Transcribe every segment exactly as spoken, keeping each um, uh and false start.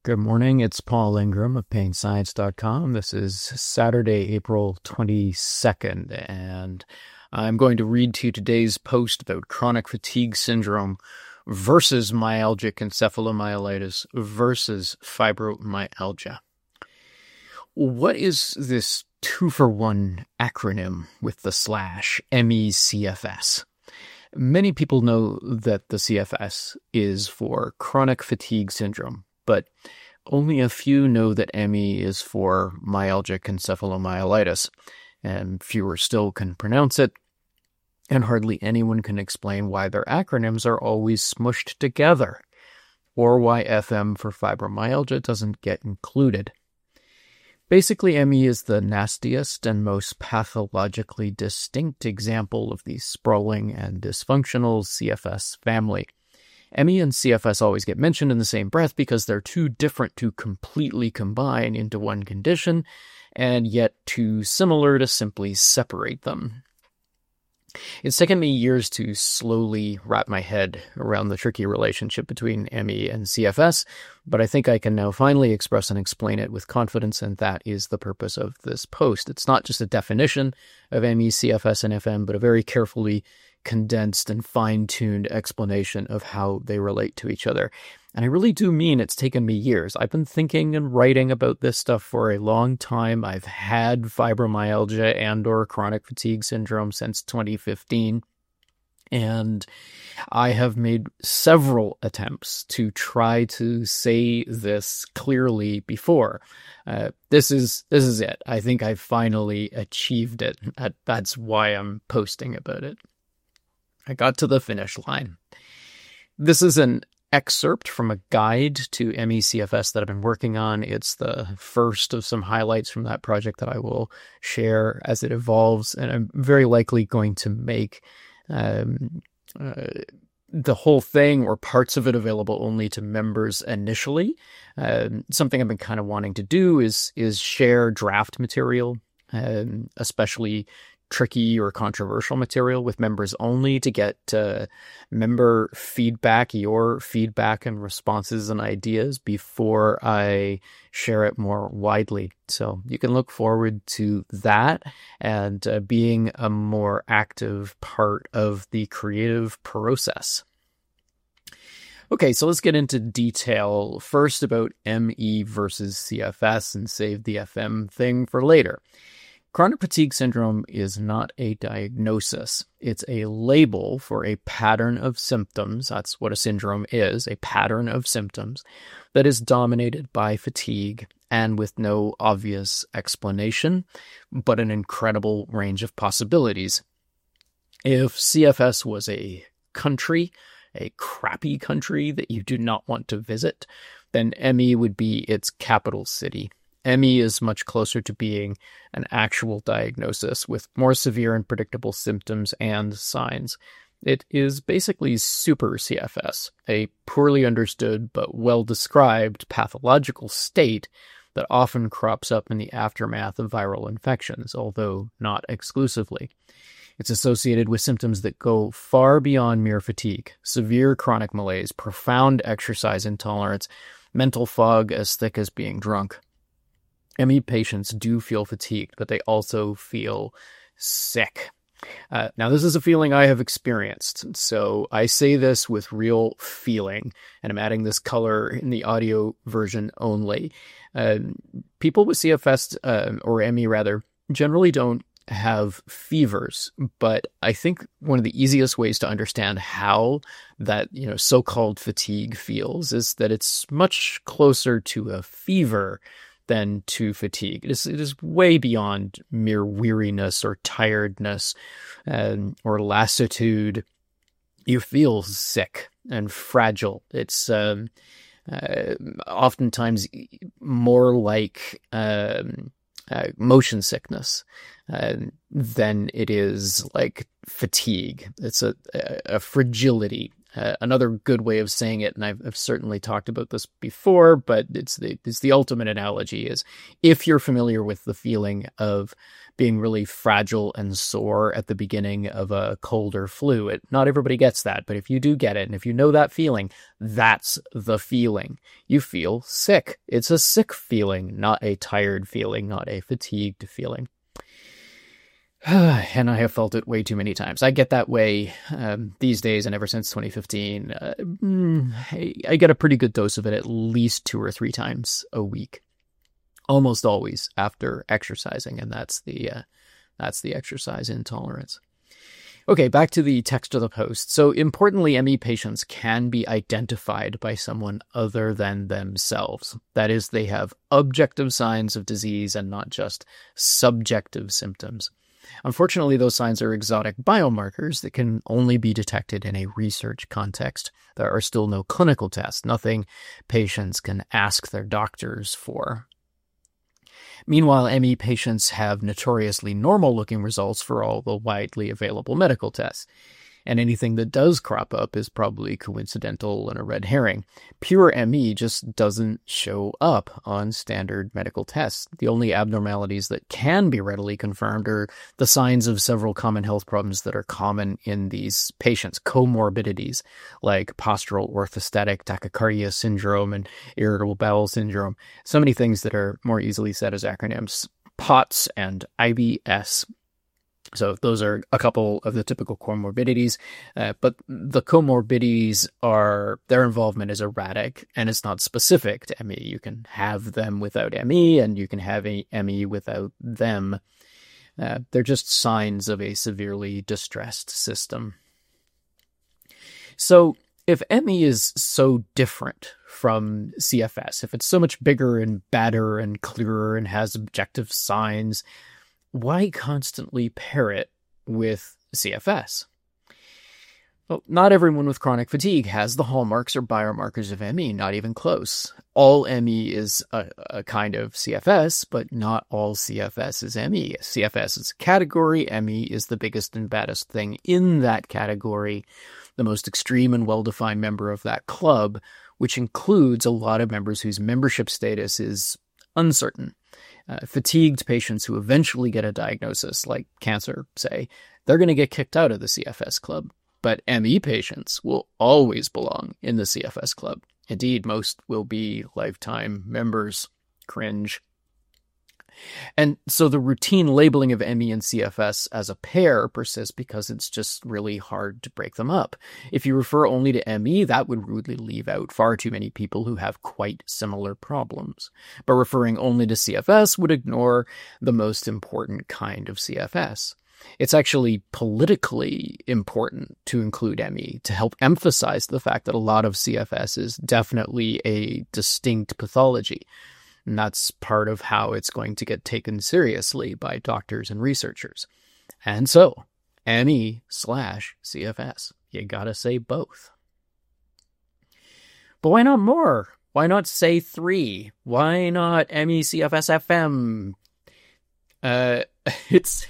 Good morning. It's Paul Ingram of pain science dot com. This is Saturday, April twenty-second, and I'm going to read to you today's post about chronic fatigue syndrome versus myalgic encephalomyelitis versus fibromyalgia. What is this two-for-one acronym with the slash M E C F S? Many people know that the C F S is for chronic fatigue syndrome, but only a few know that M E is for myalgic encephalomyelitis, and fewer still can pronounce it, and hardly anyone can explain why their acronyms are always smushed together, or why F M for fibromyalgia doesn't get included. Basically, M E is the nastiest and most pathologically distinct example of the sprawling and dysfunctional C F S family. M E and C F S always get mentioned in the same breath because they're too different to completely combine into one condition, and yet too similar to simply separate them. It's taken me years to slowly wrap my head around the tricky relationship between M E and C F S, but I think I can now finally express and explain it with confidence, and that is the purpose of this post. It's not just a definition of M E, C F S, and F M, but a very carefully condensed and fine-tuned explanation of how they relate to each other. And I really do mean it's taken me years. I've been thinking and writing about this stuff for a long time. I've had fibromyalgia and or chronic fatigue syndrome since twenty fifteen. And I have made several attempts to try to say this clearly before. Uh, this is this is it. I think I finally achieved it. That's why I'm posting about it. I got to the finish line. This is an excerpt from a guide to M E C F S that I've been working on. It's the first of some highlights from that project that I will share as it evolves, and I'm very likely going to make um, uh, the whole thing or parts of it available only to members initially. Um, something I've been kind of wanting to do is is share draft material, um, especially tricky or controversial material with members only, to get uh, member feedback, your feedback and responses and ideas before I share it more widely. So you can look forward to that and uh, being a more active part of the creative process. Okay, so let's get into detail first about M E versus C F S and save the F M thing for later. Chronic fatigue syndrome is not a diagnosis. It's a label for a pattern of symptoms. That's what a syndrome is, a pattern of symptoms that is dominated by fatigue and with no obvious explanation, but an incredible range of possibilities. If C F S was a country, a crappy country that you do not want to visit, then M E would be its capital city. M E is much closer to being an actual diagnosis with more severe and predictable symptoms and signs. It is basically super C F S, a poorly understood but well-described pathological state that often crops up in the aftermath of viral infections, although not exclusively. It's associated with symptoms that go far beyond mere fatigue: severe chronic malaise, profound exercise intolerance, mental fog as thick as being drunk. M E patients do feel fatigued, but they also feel sick. Uh, now, this is a feeling I have experienced, so I say this with real feeling, and I'm adding this color in the audio version only. Uh, people with C F S, uh, or M E rather, generally don't have fevers, but I think one of the easiest ways to understand how that, you know, so-called fatigue feels is that it's much closer to a fever than to fatigue. It is, it is way beyond mere weariness or tiredness um, or lassitude. You feel sick and fragile. It's um, uh, oftentimes more like um, uh, motion sickness uh, than it is like fatigue. It's a, a, a fragility Uh, another good way of saying it, and I've, I've certainly talked about this before, but it's the it's the ultimate analogy, is if you're familiar with the feeling of being really fragile and sore at the beginning of a cold or flu. It, not everybody gets that, but if you do get it, and if you know that feeling, that's the feeling. You feel sick. It's a sick feeling, not a tired feeling, not a fatigued feeling. And I have felt it way too many times. I get that way um, these days, and ever since twenty fifteen, uh, I, I get a pretty good dose of it at least two or three times a week, almost always after exercising, and that's the uh, that's the exercise intolerance. Okay, back to the text of the post. So importantly, M E patients can be identified by someone other than themselves. That is, they have objective signs of disease and not just subjective symptoms. Unfortunately, those signs are exotic biomarkers that can only be detected in a research context. There are still no clinical tests, nothing patients can ask their doctors for. Meanwhile, M E patients have notoriously normal-looking results for all the widely available medical tests. And anything that does crop up is probably coincidental and a red herring. Pure M E just doesn't show up on standard medical tests. The only abnormalities that can be readily confirmed are the signs of several common health problems that are common in these patients, comorbidities like postural orthostatic tachycardia syndrome and irritable bowel syndrome. So many things that are more easily said as acronyms, POTS and I B S. So those are a couple of the typical comorbidities, uh, but the comorbidities are, their involvement is erratic and it's not specific to M E. You can have them without M E and you can have a M E without them. Uh, they're just signs of a severely distressed system. So if M E is so different from C F S, if it's so much bigger and badder and clearer and has objective signs, why constantly pair it with C F S? Well, not everyone with chronic fatigue has the hallmarks or biomarkers of M E, not even close. All M E is a, a kind of C F S, but not all C F S is M E. C F S is a category, M E is the biggest and baddest thing in that category, the most extreme and well-defined member of that club, which includes a lot of members whose membership status is uncertain. Uh, fatigued patients who eventually get a diagnosis, like cancer, say, they're going to get kicked out of the C F S club. But M E patients will always belong in the C F S club. Indeed, most will be lifetime members. Cringe. And so the routine labeling of M E and C F S as a pair persists because it's just really hard to break them up. If you refer only to M E, that would rudely leave out far too many people who have quite similar problems. But referring only to C F S would ignore the most important kind of C F S. It's actually politically important to include M E to help emphasize the fact that a lot of C F S is definitely a distinct pathology. And that's part of how it's going to get taken seriously by doctors and researchers. And so, M E slash C F S. You gotta say both. But why not more? Why not say three? Why not M E C F S F M? Uh, it's...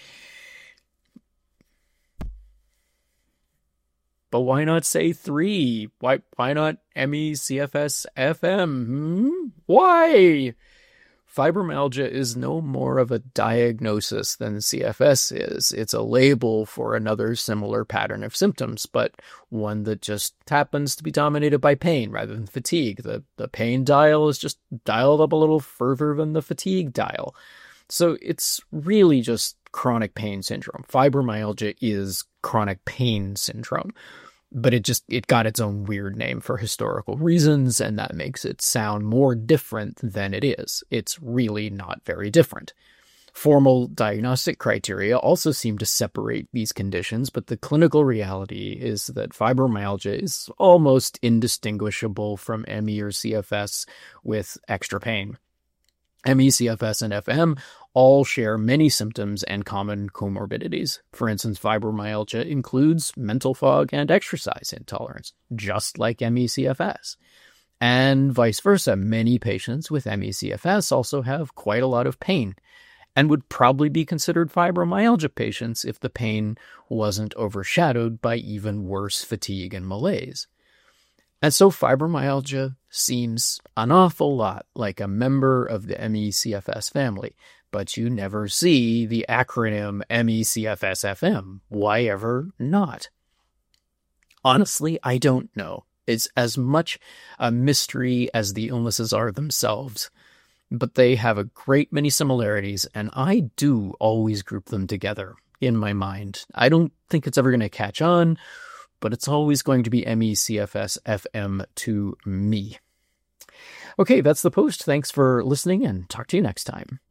But why not say three? Why why not M E C F S F M? Hmm? Why? Fibromyalgia is no more of a diagnosis than C F S is. It's a label for another similar pattern of symptoms, but one that just happens to be dominated by pain rather than fatigue. The, the pain dial is just dialed up a little further than the fatigue dial. So it's really just chronic pain syndrome. Fibromyalgia is chronic pain syndrome, but it just, it got its own weird name for historical reasons, and that makes it sound more different than it is. It's really not very different. Formal diagnostic criteria also seem to separate these conditions, but the clinical reality is that fibromyalgia is almost indistinguishable from M E or C F S with extra pain. M E, C F S, and F M all share many symptoms and common comorbidities. For instance, fibromyalgia includes mental fog and exercise intolerance, just like M E C F S. And vice versa, many patients with M E C F S also have quite a lot of pain. and would probably be considered fibromyalgia patients if the pain wasn't overshadowed by even worse fatigue and malaise. And so fibromyalgia seems an awful lot like a member of the M E C F S family, but you never see the acronym M E C F S F M. Why ever not? Honestly, I don't know. It's as much a mystery as the illnesses are themselves, but they have a great many similarities, and I do always group them together in my mind. I don't think it's ever going to catch on, but it's always going to be M E C F S F M to me. Okay, that's the post. Thanks for listening, and talk to you next time.